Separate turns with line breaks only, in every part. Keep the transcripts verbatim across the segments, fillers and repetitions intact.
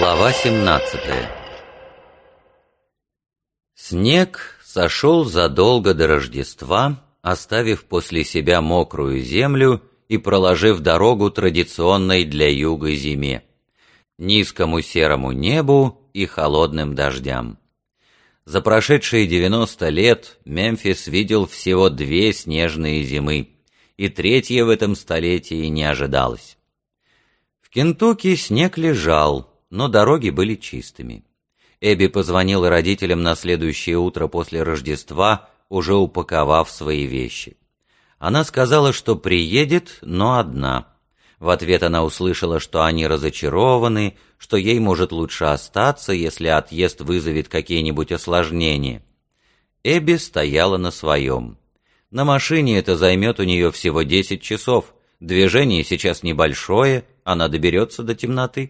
Глава семнадцатая. Снег сошел задолго до Рождества, оставив после себя мокрую землю и проложив дорогу традиционной для юга зиме, низкому серому небу и холодным дождям. За прошедшие девяносто лет Мемфис видел всего две снежные зимы, и третья в этом столетии не ожидалась. В Кентукки снег лежал, но дороги были чистыми. Эбби позвонила родителям на следующее утро после Рождества, уже упаковав свои вещи. Она сказала, что приедет, но одна. В ответ она услышала, что они разочарованы, что ей может лучше остаться, если отъезд вызовет какие-нибудь осложнения. Эбби стояла на своем. На машине это займет у нее всего десять часов. Движение сейчас небольшое, она доберется до темноты.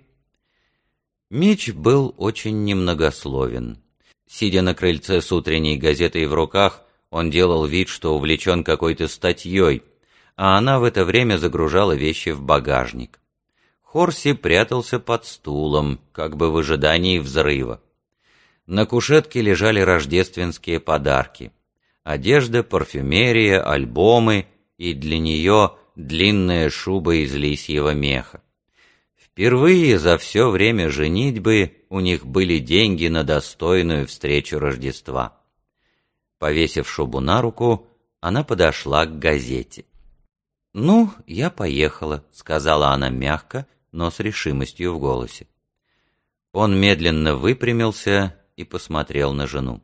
Митч был очень немногословен. Сидя на крыльце с утренней газетой в руках, он делал вид, что увлечен какой-то статьей, а она в это время загружала вещи в багажник. Хорси прятался под стулом, как бы в ожидании взрыва. На кушетке лежали рождественские подарки. Одежда, парфюмерия, альбомы и для нее длинная шуба из лисьего меха. Впервые за все время женитьбы у них были деньги на достойную встречу Рождества. Повесив шубу на руку, она подошла к газете. «Ну, я поехала», — сказала она мягко, но с решимостью в голосе. Он медленно выпрямился и посмотрел на жену.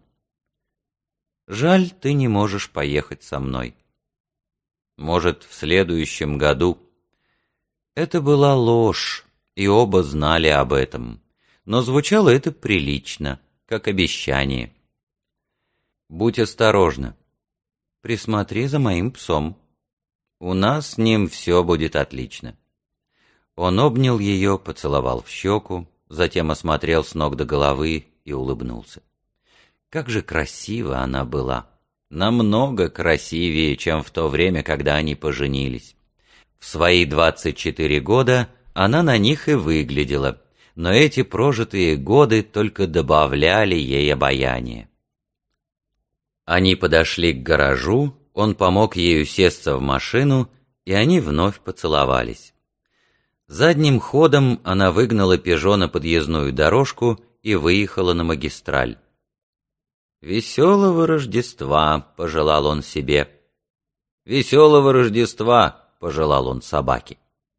«Жаль, ты не можешь поехать со мной. Может, в следующем году». Это была ложь, и оба знали об этом, но звучало это прилично, как обещание. «Будь осторожна. Присмотри за моим псом. У нас с ним все будет отлично». Он обнял ее, поцеловал в щеку, затем осмотрел с ног до головы и улыбнулся. Как же красива она была! Намного красивее, чем в то время, когда они поженились. В свои двадцать четыре года она на них и выглядела, но эти прожитые годы только добавляли ей обаяния. Они подошли к гаражу, он помог ей усесться в машину, и они вновь поцеловались. Задним ходом она выгнала «Пежо» на подъездную дорожку и выехала на магистраль. «Веселого Рождества!» — пожелал он себе. «Веселого Рождества!» — пожелал он собаке.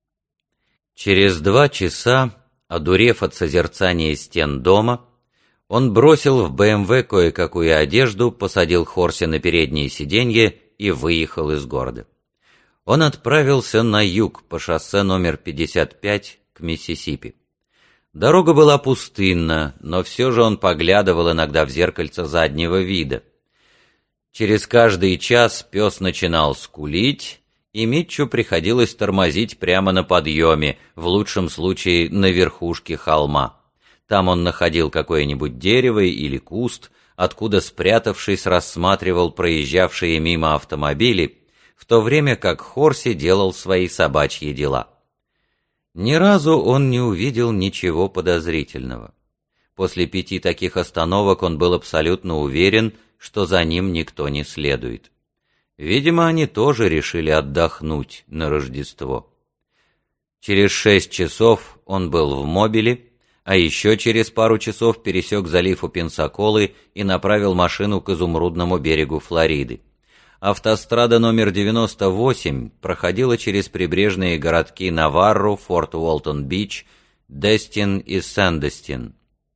Через два часа, одурев от созерцания стен дома, он бросил в бэ эм вэ кое-какую одежду, посадил Хорси на переднее сиденье и выехал из города. Он отправился на юг по шоссе номер пятьдесят пять к Миссисипи. Дорога была пустынна, но все же он поглядывал иногда в зеркальце заднего вида. Через каждый час пес начинал скулить, и Митчу приходилось тормозить прямо на подъеме, в лучшем случае на верхушке холма. Там он находил какое-нибудь дерево или куст, откуда, спрятавшись, рассматривал проезжавшие мимо автомобили, в то время как Хорси делал свои собачьи дела. Ни разу он не увидел ничего подозрительного. После пяти таких остановок он был абсолютно уверен, что за ним никто не следует. Видимо, они тоже решили отдохнуть на Рождество. Через шесть часов он был в Мобиле, а еще через пару часов пересек залив у Пенсаколы и направил машину к изумрудному берегу Флориды. Автострада номер девяносто восемь проходила через прибрежные городки Наварру, Форт Уолтон-Бич, Дестин и Сэндестин.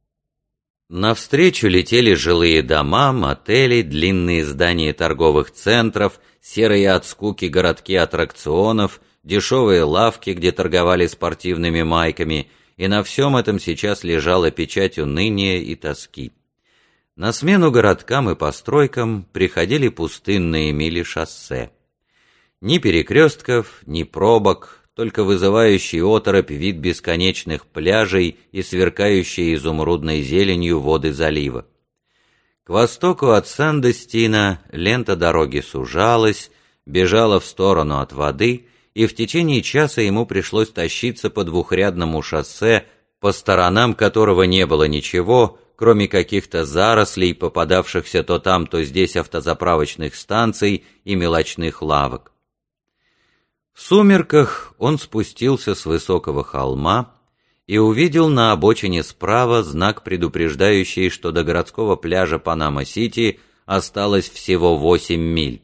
Навстречу летели жилые дома, мотели, длинные здания торговых центров, серые от скуки городки аттракционов, дешевые лавки, где торговали спортивными майками, и на всем этом сейчас лежала печать уныния и тоски. На смену городкам и постройкам приходили пустынные мили шоссе. Ни перекрестков, ни пробок, только вызывающий оторопь вид бесконечных пляжей и сверкающие изумрудной зеленью воды залива. К востоку от Сэндестина лента дороги сужалась, бежала в сторону от воды, и в течение часа ему пришлось тащиться по двухрядному шоссе, по сторонам которого не было ничего, кроме каких-то зарослей, попадавшихся то там, то здесь автозаправочных станций и мелочных лавок. В сумерках он спустился с высокого холма и увидел на обочине справа знак, предупреждающий, что до городского пляжа Панама-Сити осталось всего восемь миль.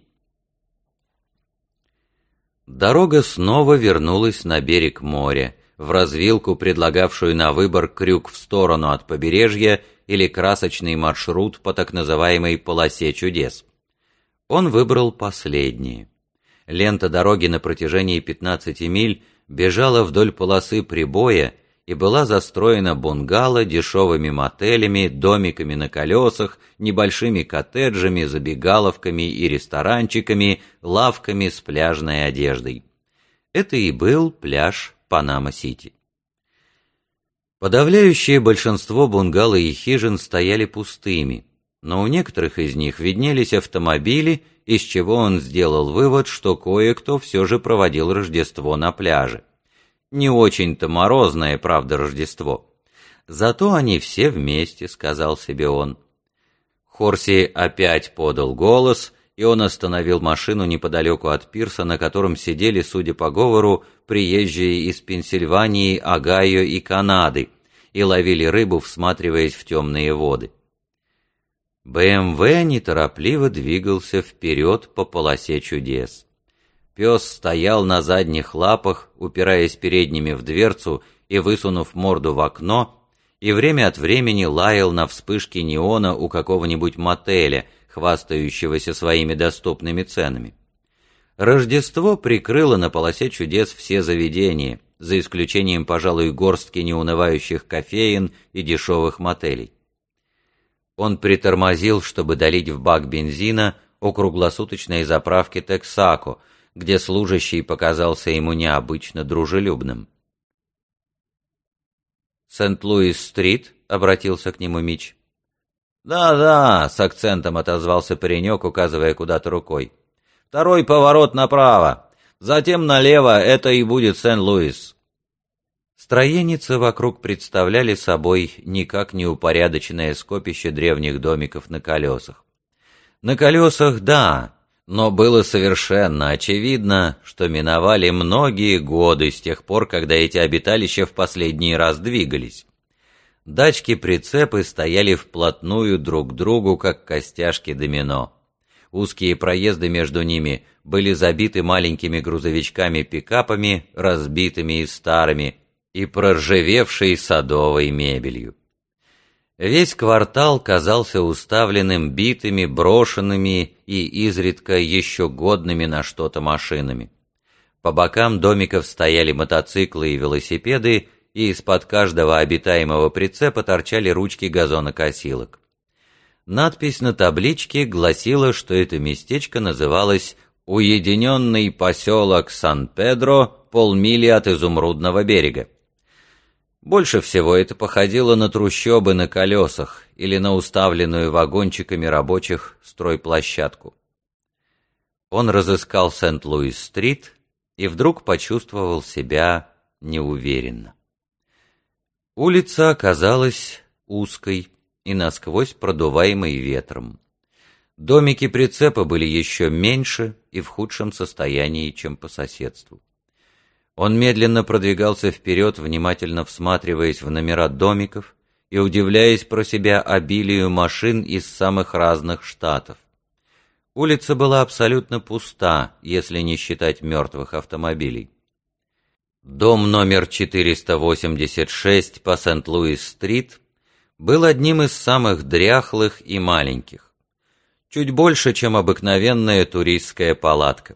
Дорога снова вернулась на берег моря, в развилку, предлагавшую на выбор крюк в сторону от побережья или красочный маршрут по так называемой «полосе чудес». Он выбрал последнее. Лента дороги на протяжении пятнадцати миль бежала вдоль полосы прибоя и была застроена бунгало, дешевыми мотелями, домиками на колесах, небольшими коттеджами, забегаловками и ресторанчиками, лавками с пляжной одеждой. Это и был пляж Панама-Сити. Подавляющее большинство бунгало и хижин стояли пустыми, но у некоторых из них виднелись автомобили, из чего он сделал вывод, что кое-кто все же проводил Рождество на пляже. Не очень-то морозное, правда, Рождество. Зато они все вместе, сказал себе он. Хорси опять подал голос, и он остановил машину неподалеку от пирса, на котором сидели, судя по говору, приезжие из Пенсильвании, Огайо и Канады, и ловили рыбу, всматриваясь в темные воды. БМВ неторопливо двигался вперед по полосе чудес. Пес стоял на задних лапах, упираясь передними в дверцу и высунув морду в окно, и время от времени лаял на вспышки неона у какого-нибудь мотеля, хвастающегося своими доступными ценами. Рождество прикрыло на полосе чудес все заведения, за исключением, пожалуй, горстки неунывающих кофеен и дешевых мотелей. Он притормозил, чтобы долить в бак бензина у круглосуточной заправки Texaco, где служащий показался ему необычно дружелюбным. «Сент-Луис-стрит?» — обратился к нему Мич. «Да-да», — с акцентом отозвался паренек, указывая куда-то рукой. «Второй поворот направо, затем налево, это и будет Сент-Луис». Строеницы вокруг представляли собой никак не упорядоченное скопище древних домиков на колесах. На колесах, да, но было совершенно очевидно, что миновали многие годы с тех пор, когда эти обиталища в последний раз двигались. Дачки-прицепы стояли вплотную друг к другу, как костяшки домино. Узкие проезды между ними были забиты маленькими грузовичками-пикапами, разбитыми и старыми, и проржавевшей садовой мебелью. Весь квартал казался уставленным битыми, брошенными и изредка еще годными на что-то машинами. По бокам домиков стояли мотоциклы и велосипеды, и из-под каждого обитаемого прицепа торчали ручки газонокосилок. Надпись на табличке гласила, что это местечко называлось «Уединенный поселок Сан-Педро, полмили от Изумрудного берега». Больше всего это походило на трущобы на колесах или на уставленную вагончиками рабочих стройплощадку. Он разыскал Сент-Луис-стрит и вдруг почувствовал себя неуверенно. Улица оказалась узкой и насквозь продуваемой ветром. Домики прицепа были еще меньше и в худшем состоянии, чем по соседству. Он медленно продвигался вперед, внимательно всматриваясь в номера домиков и удивляясь про себя обилию машин из самых разных штатов. Улица была абсолютно пуста, если не считать мертвых автомобилей. Дом номер четыреста восемьдесят шесть по Сент-Луис-стрит был одним из самых дряхлых и маленьких. Чуть больше, чем обыкновенная туристская палатка.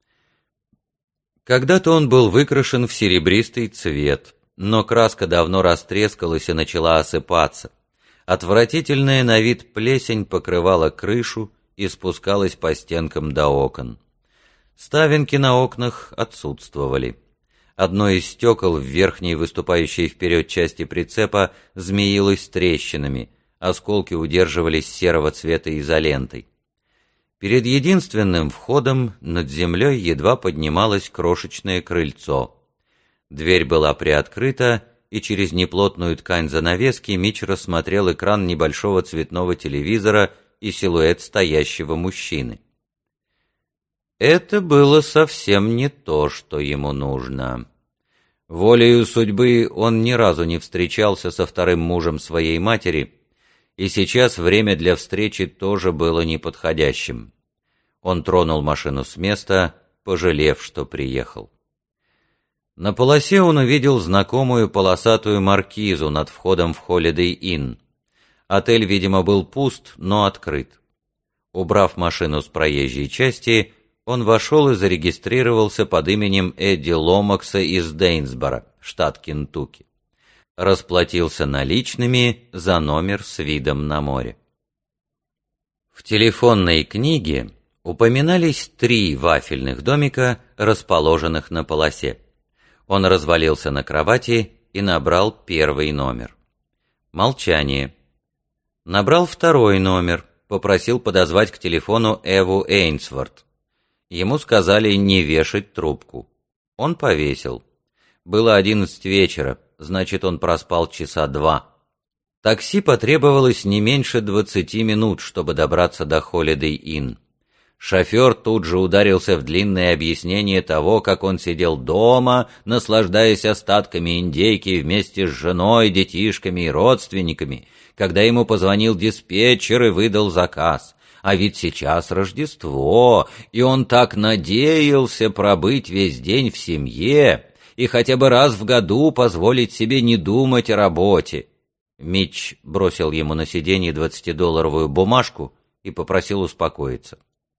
Когда-то он был выкрашен в серебристый цвет, но краска давно растрескалась и начала осыпаться. Отвратительная на вид плесень покрывала крышу и спускалась по стенкам до окон. Ставинки на окнах отсутствовали. Одно из стекол в верхней выступающей вперед части прицепа змеилось трещинами, осколки удерживались серого цвета изолентой. Перед единственным входом над землей едва поднималось крошечное крыльцо. Дверь была приоткрыта, и через неплотную ткань занавески Митч рассмотрел экран небольшого цветного телевизора и силуэт стоящего мужчины. Это было совсем не то, что ему нужно. Волею судьбы он ни разу не встречался со вторым мужем своей матери, и сейчас время для встречи тоже было неподходящим. Он тронул машину с места, пожалев, что приехал. На полосе он увидел знакомую полосатую маркизу над входом в Holiday Inn. Отель, видимо, был пуст, но открыт. Убрав машину с проезжей части, он вошел и зарегистрировался под именем Эдди Ломакса из Дейнсборо, штат Кентукки. Расплатился наличными за номер с видом на море. В телефонной книге упоминались три вафельных домика, расположенных на полосе. Он развалился на кровати и набрал первый номер. Молчание. Набрал второй номер, попросил подозвать к телефону Эву Эйнсворт. Ему сказали не вешать трубку. Он повесил. Было одиннадцать вечера, значит, он проспал часа два. Такси потребовалось не меньше двадцати минут, чтобы добраться до Holiday Inn. Шофер тут же ударился в длинное объяснение того, как он сидел дома, наслаждаясь остатками индейки вместе с женой, детишками и родственниками, когда ему позвонил диспетчер и выдал заказ. А ведь сейчас Рождество, и он так надеялся пробыть весь день в семье и хотя бы раз в году позволить себе не думать о работе. Митч бросил ему на сиденье двадцатидолларовую бумажку и попросил успокоиться.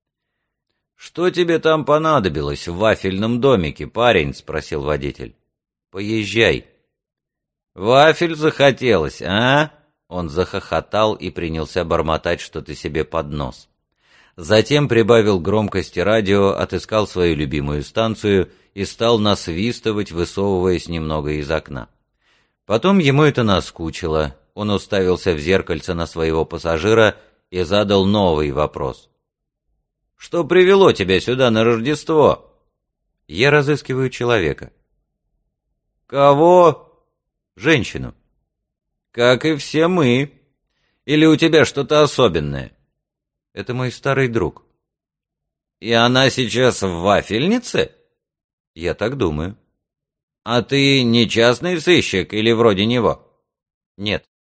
«Что тебе там понадобилось в вафельном домике, парень?» — спросил водитель. «Поезжай». «Вафель захотелось, а?» Он захохотал и принялся бормотать что-то себе под нос. Затем прибавил громкости радио, отыскал свою любимую станцию и стал насвистывать, высовываясь немного из окна. Потом ему это наскучило. Он уставился в зеркальце на своего пассажира и задал новый вопрос. «Что привело тебя сюда на Рождество?» «Я разыскиваю человека». «Кого?» «Женщину». «Как и все мы. Или у тебя что-то особенное?» «Это мой старый друг». «И она сейчас в вафельнице?» «Я так думаю». «А ты не частный сыщик или вроде него?» «Нет».